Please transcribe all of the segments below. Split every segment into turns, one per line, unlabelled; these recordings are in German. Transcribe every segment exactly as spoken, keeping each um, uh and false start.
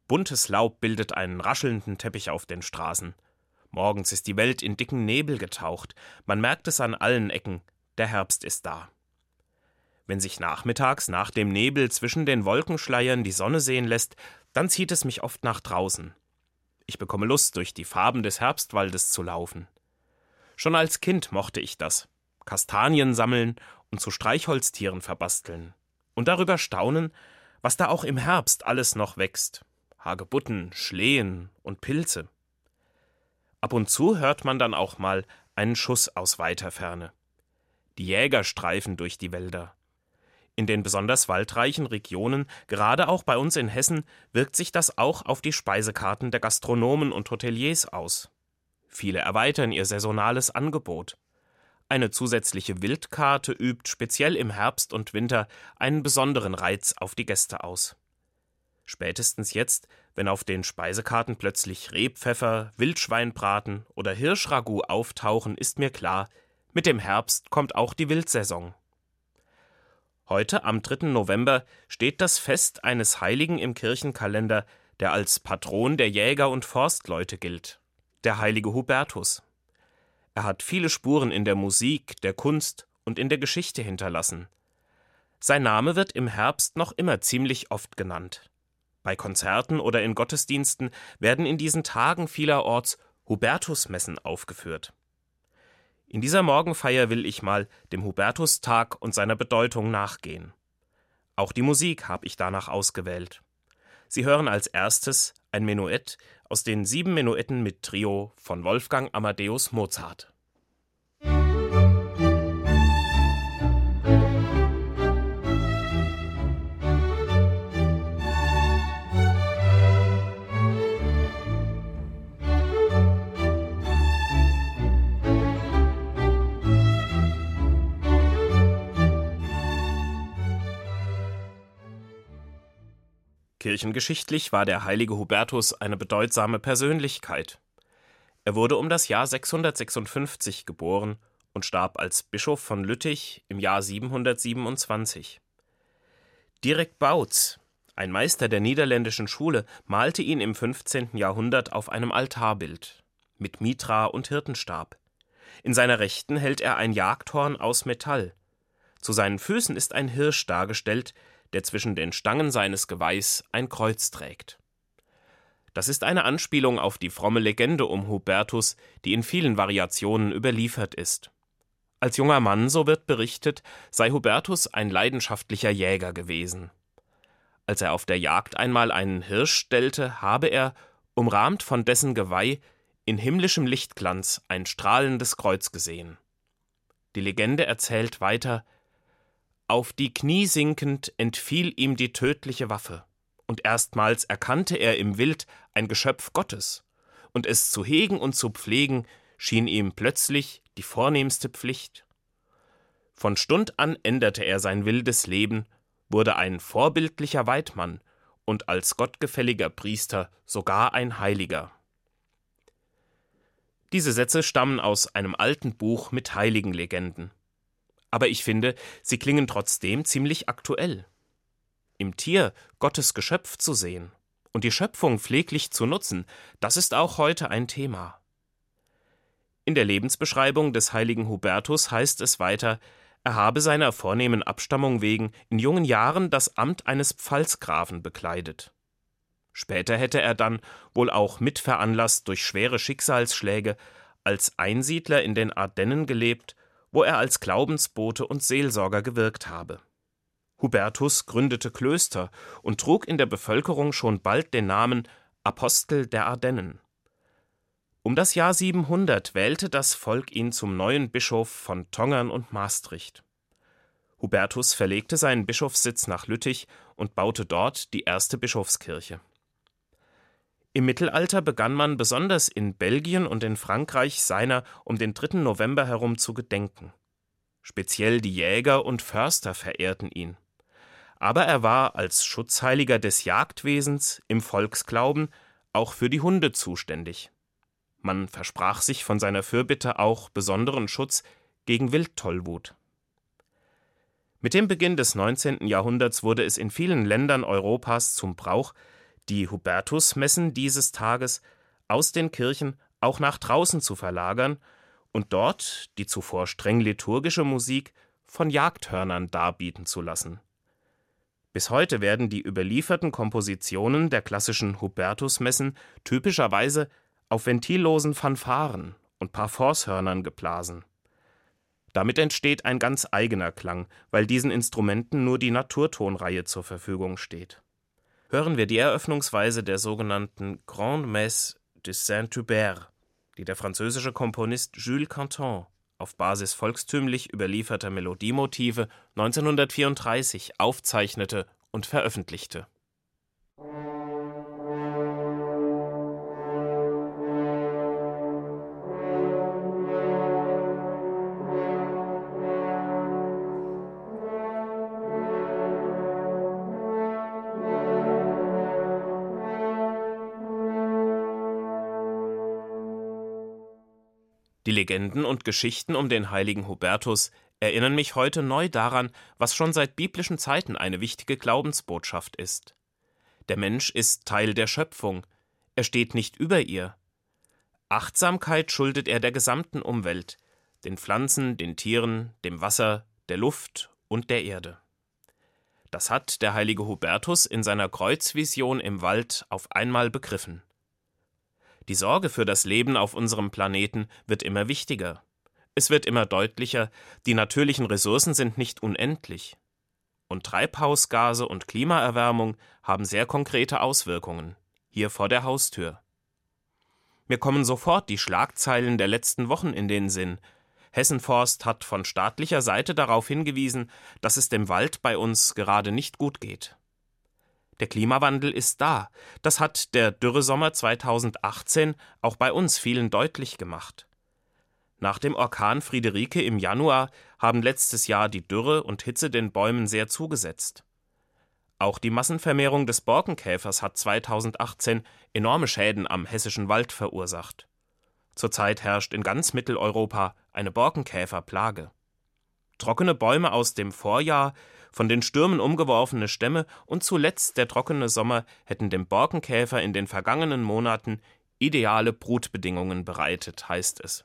Buntes Laub bildet einen raschelnden Teppich auf den Straßen. Morgens ist die Welt in dicken Nebel getaucht. Man merkt es an allen Ecken, der Herbst ist da. Wenn sich nachmittags nach dem Nebel zwischen den Wolkenschleiern die Sonne sehen lässt, dann zieht es mich oft nach draußen. Ich bekomme Lust, durch die Farben des Herbstwaldes zu laufen. Schon als Kind mochte ich das. Kastanien sammeln und zu Streichholztieren verbasteln. Und darüber staunen, was da auch im Herbst alles noch wächst. Hagebutten, Schlehen und Pilze. Ab und zu hört man dann auch mal einen Schuss aus weiter Ferne. Die Jäger streifen durch die Wälder. In den besonders waldreichen Regionen, gerade auch bei uns in Hessen, wirkt sich das auch auf die Speisekarten der Gastronomen und Hoteliers aus. Viele erweitern ihr saisonales Angebot. Eine zusätzliche Wildkarte übt speziell im Herbst und Winter einen besonderen Reiz auf die Gäste aus. Spätestens jetzt, wenn auf den Speisekarten plötzlich Rehpfeffer, Wildschweinbraten oder Hirschragout auftauchen, ist mir klar, mit dem Herbst kommt auch die Wildsaison. Heute, am dritten November, steht das Fest eines Heiligen im Kirchenkalender, der als Patron der Jäger und Forstleute gilt, der heilige Hubertus. Er hat viele Spuren in der Musik, der Kunst und in der Geschichte hinterlassen. Sein Name wird im Herbst noch immer ziemlich oft genannt. Bei Konzerten oder in Gottesdiensten werden in diesen Tagen vielerorts Hubertusmessen aufgeführt. In dieser Morgenfeier will ich mal dem Hubertustag und seiner Bedeutung nachgehen. Auch die Musik habe ich danach ausgewählt. Sie hören als erstes ein Menuett aus den sieben Menuetten mit Trio von Wolfgang Amadeus Mozart. Kirchengeschichtlich war der heilige Hubertus eine bedeutsame Persönlichkeit. Er wurde um das Jahr sechshundertsechsundfünfzig geboren und starb als Bischof von Lüttich im Jahr siebenhundertsiebenundzwanzig. Dirk Bouts, ein Meister der niederländischen Schule, malte ihn im fünfzehnten Jahrhundert auf einem Altarbild mit Mitra und Hirtenstab. In seiner Rechten hält er ein Jagdhorn aus Metall. Zu seinen Füßen ist ein Hirsch dargestellt, der zwischen den Stangen seines Geweihs ein Kreuz trägt. Das ist eine Anspielung auf die fromme Legende um Hubertus, die in vielen Variationen überliefert ist. Als junger Mann, so wird berichtet, sei Hubertus ein leidenschaftlicher Jäger gewesen. Als er auf der Jagd einmal einen Hirsch stellte, habe er, umrahmt von dessen Geweih, in himmlischem Lichtglanz ein strahlendes Kreuz gesehen. Die Legende erzählt weiter: Auf die Knie sinkend entfiel ihm die tödliche Waffe, und erstmals erkannte er im Wild ein Geschöpf Gottes, und es zu hegen und zu pflegen schien ihm plötzlich die vornehmste Pflicht. Von Stund an änderte er sein wildes Leben, wurde ein vorbildlicher Weidmann und als gottgefälliger Priester sogar ein Heiliger. Diese Sätze stammen aus einem alten Buch mit Heiligenlegenden. Aber ich finde, sie klingen trotzdem ziemlich aktuell. Im Tier Gottes Geschöpf zu sehen und die Schöpfung pfleglich zu nutzen, das ist auch heute ein Thema. In der Lebensbeschreibung des heiligen Hubertus heißt es weiter, er habe seiner vornehmen Abstammung wegen in jungen Jahren das Amt eines Pfalzgrafen bekleidet. Später hätte er dann, wohl auch mitveranlasst durch schwere Schicksalsschläge, als Einsiedler in den Ardennen gelebt, wo er als Glaubensbote und Seelsorger gewirkt habe. Hubertus gründete Klöster und trug in der Bevölkerung schon bald den Namen Apostel der Ardennen. Um das Jahr siebenhundert wählte das Volk ihn zum neuen Bischof von Tongern und Maastricht. Hubertus verlegte seinen Bischofssitz nach Lüttich und baute dort die erste Bischofskirche. Im Mittelalter begann man besonders in Belgien und in Frankreich seiner um den dritten November herum zu gedenken. Speziell die Jäger und Förster verehrten ihn. Aber er war als Schutzheiliger des Jagdwesens im Volksglauben auch für die Hunde zuständig. Man versprach sich von seiner Fürbitte auch besonderen Schutz gegen Wildtollwut. Mit dem Beginn des neunzehnten Jahrhunderts wurde es in vielen Ländern Europas zum Brauch, die Hubertusmessen dieses Tages aus den Kirchen auch nach draußen zu verlagern und dort die zuvor streng liturgische Musik von Jagdhörnern darbieten zu lassen. Bis heute werden die überlieferten Kompositionen der klassischen Hubertusmessen typischerweise auf ventillosen Fanfaren und Parforcehörnern geblasen. Damit entsteht ein ganz eigener Klang, weil diesen Instrumenten nur die Naturtonreihe zur Verfügung steht. Hören wir die Eröffnungsweise der sogenannten Grande Messe de Saint-Hubert, die der französische Komponist Jules Canton auf Basis volkstümlich überlieferter Melodiemotive neunzehnhundertvierunddreißig aufzeichnete und veröffentlichte. Die Legenden und Geschichten um den heiligen Hubertus erinnern mich heute neu daran, was schon seit biblischen Zeiten eine wichtige Glaubensbotschaft ist. Der Mensch ist Teil der Schöpfung, er steht nicht über ihr. Achtsamkeit schuldet er der gesamten Umwelt, den Pflanzen, den Tieren, dem Wasser, der Luft und der Erde. Das hat der heilige Hubertus in seiner Kreuzvision im Wald auf einmal begriffen. Die Sorge für das Leben auf unserem Planeten wird immer wichtiger. Es wird immer deutlicher, die natürlichen Ressourcen sind nicht unendlich. Und Treibhausgase und Klimaerwärmung haben sehr konkrete Auswirkungen, hier vor der Haustür. Mir kommen sofort die Schlagzeilen der letzten Wochen in den Sinn. Hessenforst hat von staatlicher Seite darauf hingewiesen, dass es dem Wald bei uns gerade nicht gut geht. Der Klimawandel ist da. Das hat der Dürresommer zweitausendachtzehn auch bei uns vielen deutlich gemacht. Nach dem Orkan Friederike im Januar haben letztes Jahr die Dürre und Hitze den Bäumen sehr zugesetzt. Auch die Massenvermehrung des Borkenkäfers hat zweitausendachtzehn enorme Schäden am hessischen Wald verursacht. Zurzeit herrscht in ganz Mitteleuropa eine Borkenkäferplage. Trockene Bäume aus dem Vorjahr, von den Stürmen umgeworfene Stämme und zuletzt der trockene Sommer hätten dem Borkenkäfer in den vergangenen Monaten ideale Brutbedingungen bereitet, heißt es.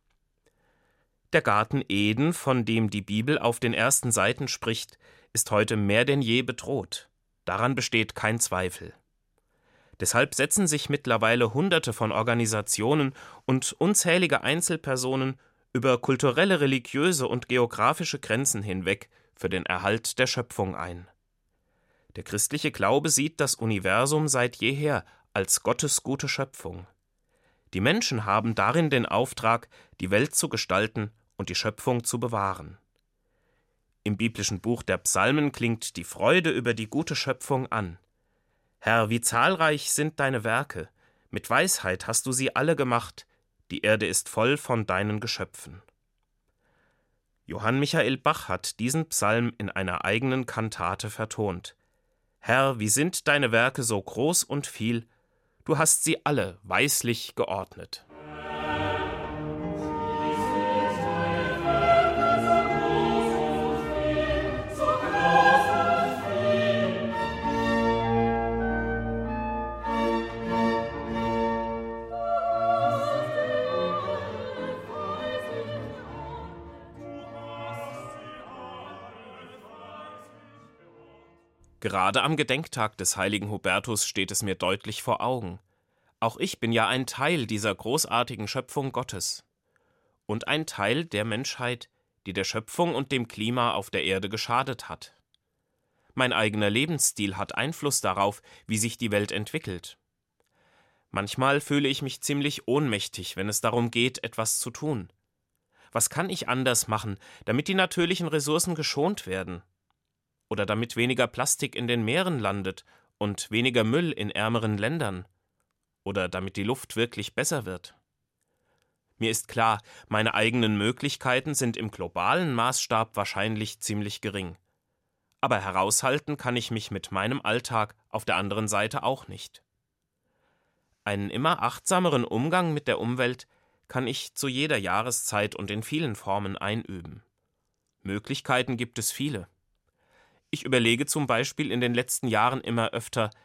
Der Garten Eden, von dem die Bibel auf den ersten Seiten spricht, ist heute mehr denn je bedroht. Daran besteht kein Zweifel. Deshalb setzen sich mittlerweile Hunderte von Organisationen und unzählige Einzelpersonen über kulturelle, religiöse und geografische Grenzen hinweg für den Erhalt der Schöpfung ein. Der christliche Glaube sieht das Universum seit jeher als Gottes gute Schöpfung. Die Menschen haben darin den Auftrag, die Welt zu gestalten und die Schöpfung zu bewahren. Im biblischen Buch der Psalmen klingt die Freude über die gute Schöpfung an. Herr, wie zahlreich sind deine Werke, mit Weisheit hast du sie alle gemacht, die Erde ist voll von deinen Geschöpfen. Johann Michael Bach hat diesen Psalm in einer eigenen Kantate vertont. Herr, wie sind deine Werke so groß und viel, du hast sie alle weislich geordnet. Gerade am Gedenktag des heiligen Hubertus steht es mir deutlich vor Augen. Auch ich bin ja ein Teil dieser großartigen Schöpfung Gottes. Und ein Teil der Menschheit, die der Schöpfung und dem Klima auf der Erde geschadet hat. Mein eigener Lebensstil hat Einfluss darauf, wie sich die Welt entwickelt. Manchmal fühle ich mich ziemlich ohnmächtig, wenn es darum geht, etwas zu tun. Was kann ich anders machen, damit die natürlichen Ressourcen geschont werden? Oder damit weniger Plastik in den Meeren landet und weniger Müll in ärmeren Ländern? Oder damit die Luft wirklich besser wird? Mir ist klar, meine eigenen Möglichkeiten sind im globalen Maßstab wahrscheinlich ziemlich gering. Aber heraushalten kann ich mich mit meinem Alltag auf der anderen Seite auch nicht. Einen immer achtsameren Umgang mit der Umwelt kann ich zu jeder Jahreszeit und in vielen Formen einüben. Möglichkeiten gibt es viele. Ich überlege zum Beispiel in den letzten Jahren immer öfter,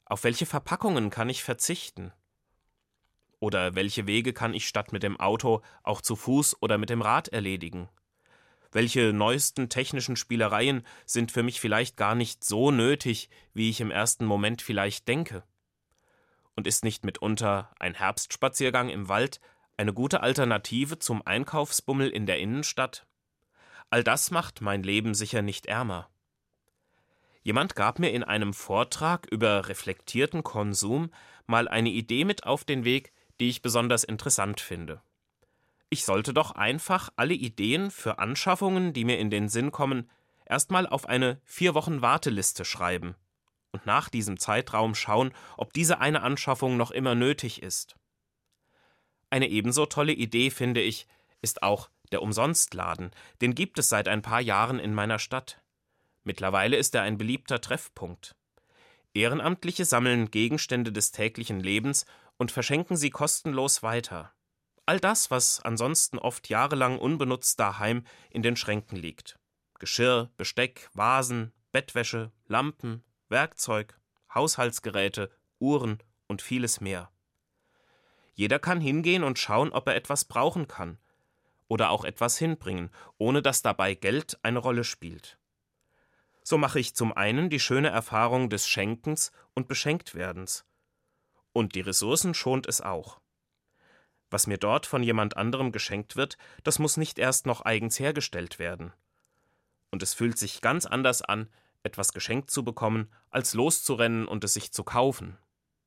Auf welche Verpackungen kann ich verzichten? Oder welche Wege kann ich statt mit dem Auto auch zu Fuß oder mit dem Rad erledigen? Welche neuesten technischen Spielereien sind für mich vielleicht gar nicht so nötig, wie ich im ersten Moment vielleicht denke? Und ist nicht mitunter ein Herbstspaziergang im Wald eine gute Alternative zum Einkaufsbummel in der Innenstadt? All das macht mein Leben sicher nicht ärmer. Jemand gab mir in einem Vortrag über reflektierten Konsum mal eine Idee mit auf den Weg, die ich besonders interessant finde. Ich sollte doch einfach alle Ideen für Anschaffungen, die mir in den Sinn kommen, erstmal auf eine vier Wochen Warteliste schreiben und nach diesem Zeitraum schauen, ob diese eine Anschaffung noch immer nötig ist. Eine ebenso tolle Idee, finde ich, ist auch der Umsonstladen. Den gibt es seit ein paar Jahren in meiner Stadt. Mittlerweile ist er ein beliebter Treffpunkt. Ehrenamtliche sammeln Gegenstände des täglichen Lebens und verschenken sie kostenlos weiter. All das, was ansonsten oft jahrelang unbenutzt daheim in den Schränken liegt. Geschirr, Besteck, Vasen, Bettwäsche, Lampen, Werkzeug, Haushaltsgeräte, Uhren und vieles mehr. Jeder kann hingehen und schauen, ob er etwas brauchen kann oder auch etwas hinbringen, ohne dass dabei Geld eine Rolle spielt. So mache ich zum einen die schöne Erfahrung des Schenkens und Beschenktwerdens. Und die Ressourcen schont es auch. Was mir dort von jemand anderem geschenkt wird, das muss nicht erst noch eigens hergestellt werden. Und es fühlt sich ganz anders an, etwas geschenkt zu bekommen, als loszurennen und es sich zu kaufen.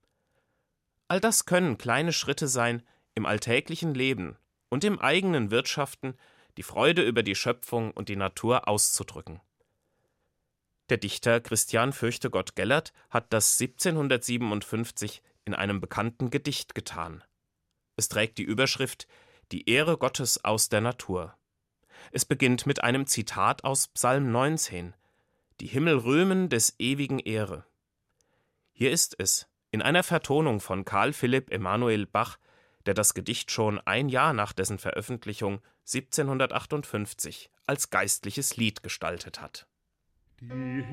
All das können kleine Schritte sein im alltäglichen Leben und im eigenen Wirtschaften, die Freude über die Schöpfung und die Natur auszudrücken. Der Dichter Christian Fürchtegott-Gellert hat das siebzehnhundertsiebenundfünfzig in einem bekannten Gedicht getan. Es trägt die Überschrift »Die Ehre Gottes aus der Natur«. Es beginnt mit einem Zitat aus Psalm neunzehn. »Die Himmel rühmen des ewigen Ehre.« Hier ist es, in einer Vertonung von Karl Philipp Emanuel Bach, der das Gedicht schon ein Jahr nach dessen Veröffentlichung siebzehnhundertachtundfünfzig als geistliches Lied gestaltet hat.
Die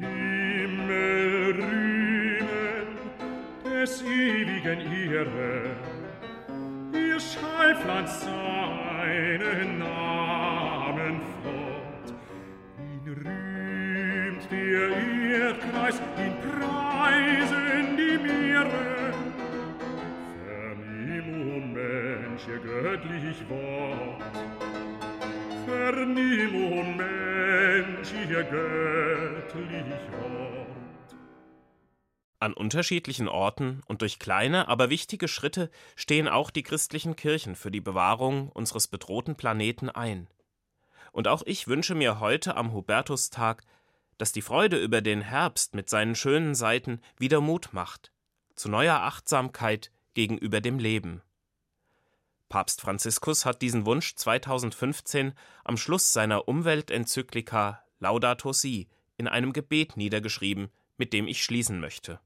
Himmel rühmen des ewigen Ehre, ihr Schallpflanzt seinen Namen fort. Ihn rühmt der Erdkreis, ihn preisen die Meere. Vernimm, o Mensch, ihr göttlich Wort. Vernimm, o Mensch, ihr göttlich Wort.
An unterschiedlichen Orten und durch kleine, aber wichtige Schritte stehen auch die christlichen Kirchen für die Bewahrung unseres bedrohten Planeten ein. Und auch ich wünsche mir heute am Hubertustag, dass die Freude über den Herbst mit seinen schönen Seiten wieder Mut macht, zu neuer Achtsamkeit gegenüber dem Leben. Papst Franziskus hat diesen Wunsch zweitausendfünfzehn am Schluss seiner Umweltenzyklika Laudato Si in einem Gebet niedergeschrieben, mit dem ich schließen möchte.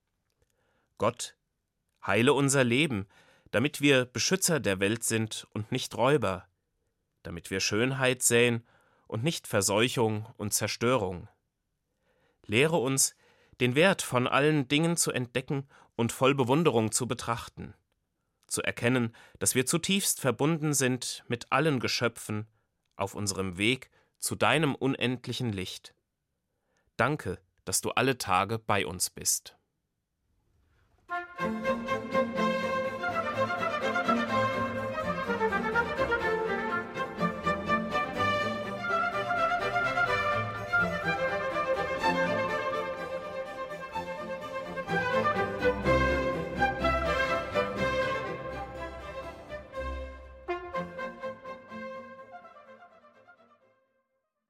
Gott, heile unser Leben, damit wir Beschützer der Welt sind und nicht Räuber, damit wir Schönheit säen und nicht Verseuchung und Zerstörung. Lehre uns, den Wert von allen Dingen zu entdecken und voll Bewunderung zu betrachten, zu erkennen, dass wir zutiefst verbunden sind mit allen Geschöpfen auf unserem Weg zu deinem unendlichen Licht. Danke, dass du alle Tage bei uns bist.